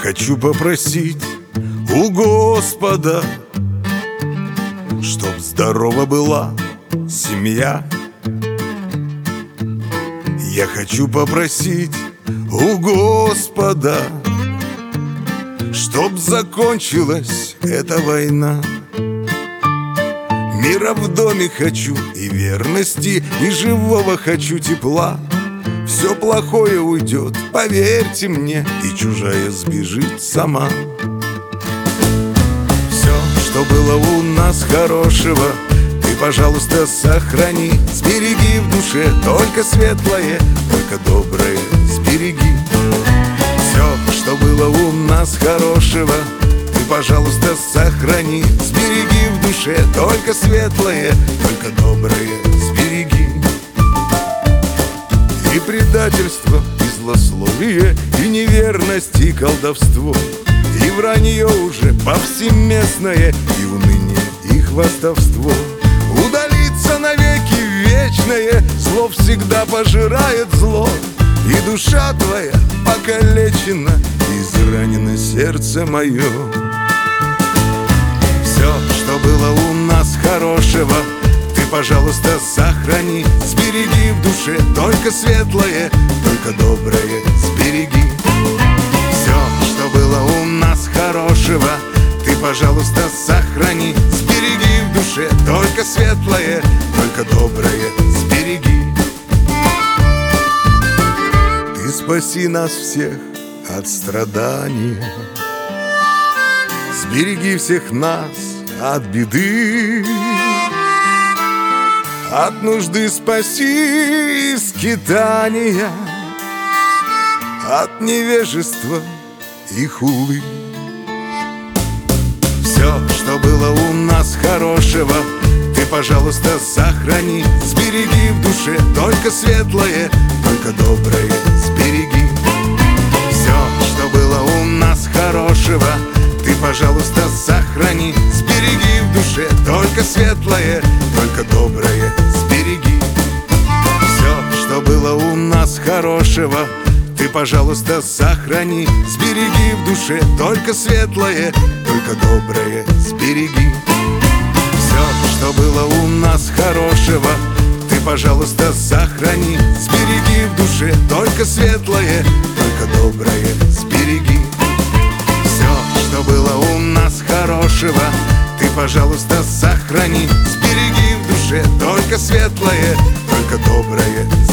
хочу попросить у Господа, чтоб здорова была семья. Я хочу попросить у Господа, чтоб закончилась эта война. Мира в доме хочу и верности, и живого хочу тепла. Все плохое уйдет, поверьте мне, и чужая сбежит сама. Все, что было у нас хорошего, ты, пожалуйста, сохрани. Сбереги в душе только светлое, только доброе сбереги. Все, что было у нас хорошего, ты, пожалуйста, сохрани. Сбереги в душе только светлое, только доброе сбереги. И предательство, и злословие, и неверность, и колдовство, и вранье уже повсеместное, и уныние, и хвастовство. Удалиться навеки вечное, зло всегда пожирает зло. И душа твоя покалечена, и изранено сердце мое. Все, что было у нас хорошего, ты, пожалуйста, сохрани. Сбереги в душе только светлое, только доброе сбереги. Все, что было у нас хорошего, ты, пожалуйста, сохрани. Сбереги в душе только светлое, только доброе сбереги. Ты спаси нас всех от страдания, сбереги всех нас от беды. От нужды спаси и скитания, от невежества и хулы. Все, что было у нас хорошего, ты, пожалуйста, сохрани. Сбереги в душе только светлое, только доброе сбереги. Все, что было у нас хорошего, ты, пожалуйста, сохрани. Сбереги в душе только светлое, только доброе сбереги. Все, что было у нас хорошего, ты, пожалуйста, сохрани. Сбереги в душе только светлое, только доброе сбереги. Все, что было у нас хорошего, ты, пожалуйста, сохрани. Сбереги в душе только светлое, только доброе сбереги. Все, что было у нас хорошего, ты, пожалуйста, сохрани. Сбереги в душе только светлое, только доброе